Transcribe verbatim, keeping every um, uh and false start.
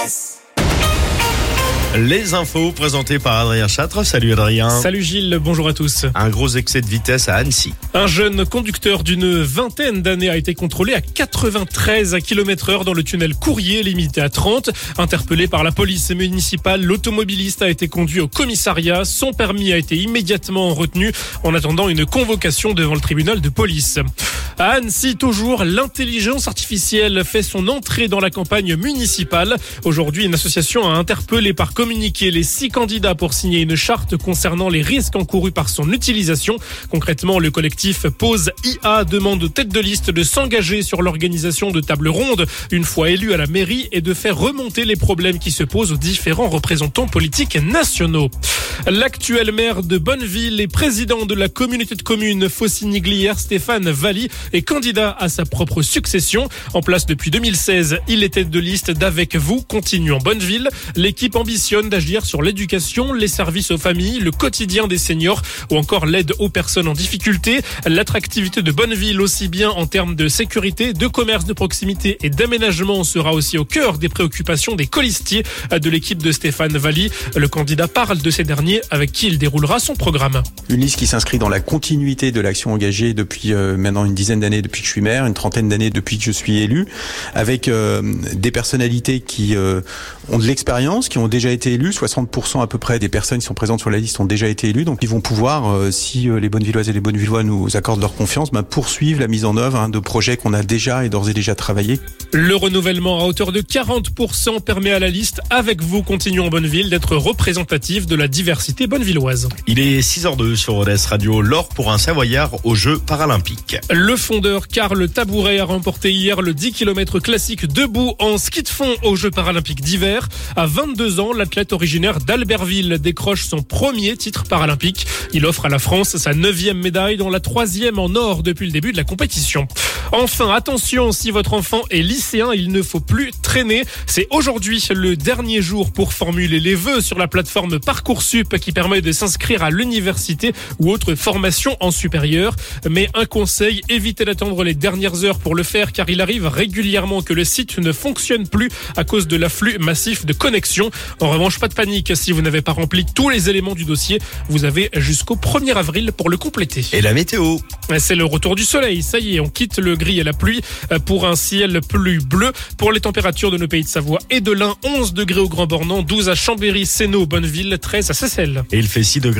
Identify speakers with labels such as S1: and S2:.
S1: S.
S2: Les infos présentées par Adrien Châtre. Salut Adrien.
S3: Salut Gilles, bonjour à tous.
S2: Un gros excès de vitesse à Annecy.
S3: Un jeune conducteur d'une vingtaine d'années a été contrôlé à quatre-vingt-treize kilomètres heure dans le tunnel Courrier, limité à trente. Interpellé par la police municipale, l'automobiliste a été conduit au commissariat. Son permis a été immédiatement retenu en attendant une convocation devant le tribunal de police. À Annecy, toujours, l'intelligence artificielle fait son entrée dans la campagne municipale. Aujourd'hui, une association a interpellé par communiqué les six candidats pour signer une charte concernant les risques encourus par son utilisation. Concrètement, le collectif Pause I A demande aux têtes de liste de s'engager sur l'organisation de tables rondes une fois élus à la mairie et de faire remonter les problèmes qui se posent aux différents représentants politiques nationaux. L'actuel maire de Bonneville et président de la communauté de communes Faucigny-Glières, Stéphane Valli, est candidat à sa propre succession. En place depuis deux mille seize, il est tête de liste d'Avec vous, continue en Bonneville. L'équipe ambitionne d'agir sur l'éducation, les services aux familles, le quotidien des seniors ou encore l'aide aux personnes en difficulté. L'attractivité de Bonneville, aussi bien en termes de sécurité, de commerce de proximité et d'aménagement, sera aussi au cœur des préoccupations des colistiers de l'équipe de Stéphane Valli. Le candidat parle de ces derniers avec qui il déroulera son programme.
S4: Une liste qui s'inscrit dans la continuité de l'action engagée depuis euh, maintenant une dizaine d'années depuis que je suis maire, une trentaine d'années depuis que je suis élu, avec euh, des personnalités qui euh, ont de l'expérience, qui ont déjà été élues. soixante pour cent à peu près des personnes qui sont présentes sur la liste ont déjà été élues. Donc ils vont pouvoir, euh, si euh, les Bonnevilloises et les Bonnevillois nous accordent leur confiance, bah, poursuivre la mise en œuvre hein, de projets qu'on a déjà et d'ores et déjà travaillé.
S3: Le renouvellement à hauteur de quarante pour cent permet à la liste Avec vous, continuons en Bonneville d'être représentative de la diversité bonnevilloise.
S2: Il est six heures deux sur O D S Radio. L'or pour un Savoyard aux Jeux paralympiques.
S3: Le fondeur Karl Tabouret a remporté hier le dix kilomètres classique debout en ski de fond aux Jeux paralympiques d'hiver. À vingt-deux ans, l'athlète originaire d'Albertville décroche son premier titre paralympique. Il offre à la France sa neuvième médaille, dont la troisième en or depuis le début de la compétition. Enfin, attention, si votre enfant est lycéen, il ne faut plus traîner. C'est aujourd'hui le dernier jour pour formuler les vœux sur la plateforme Parcoursup qui permet de s'inscrire à l'université ou autre formation en supérieur. Mais un conseil, évitez d'attendre les dernières heures pour le faire car il arrive régulièrement que le site ne fonctionne plus à cause de l'afflux massif de connexions. En revanche, pas de panique, si vous n'avez pas rempli tous les éléments du dossier, vous avez jusqu'au premier avril pour le compléter.
S2: Et la météo ?
S3: C'est le retour du soleil, ça y est, on quitte le gris et la pluie pour un ciel plus bleu. Pour les températures de nos pays de Savoie et de l'Ain, onze degrés au Grand Bornand, douze à Chambéry, Sénaux, Bonneville, treize à Seyssel.
S2: Et il fait six degrés.